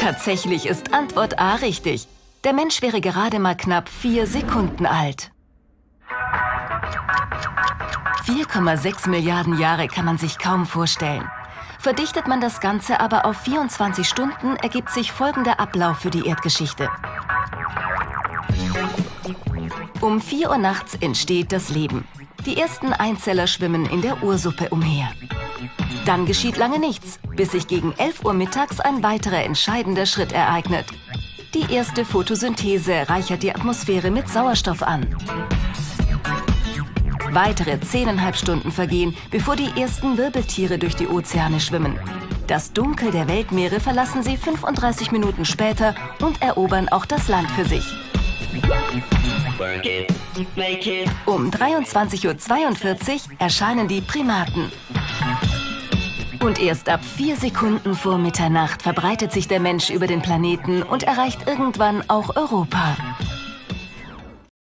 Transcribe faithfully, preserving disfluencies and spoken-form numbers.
Tatsächlich ist Antwort A richtig. Der Mensch wäre gerade mal knapp vier Sekunden alt. vier Komma sechs Milliarden Jahre kann man sich kaum vorstellen. Verdichtet man das Ganze aber auf vierundzwanzig Stunden, ergibt sich folgender Ablauf für die Erdgeschichte. Um vier Uhr nachts entsteht das Leben. Die ersten Einzeller schwimmen in der Ursuppe umher. Dann geschieht lange nichts, bis sich gegen elf Uhr mittags ein weiterer entscheidender Schritt ereignet. Die erste Photosynthese reichert die Atmosphäre mit Sauerstoff an. Weitere zehneinhalb Stunden vergehen, bevor die ersten Wirbeltiere durch die Ozeane schwimmen. Das Dunkel der Weltmeere verlassen sie fünfunddreißig Minuten später und erobern auch das Land für sich. Um dreiundzwanzig Uhr zweiundvierzig erscheinen die Primaten. Und erst ab vier Sekunden vor Mitternacht verbreitet sich der Mensch über den Planeten und erreicht irgendwann auch Europa.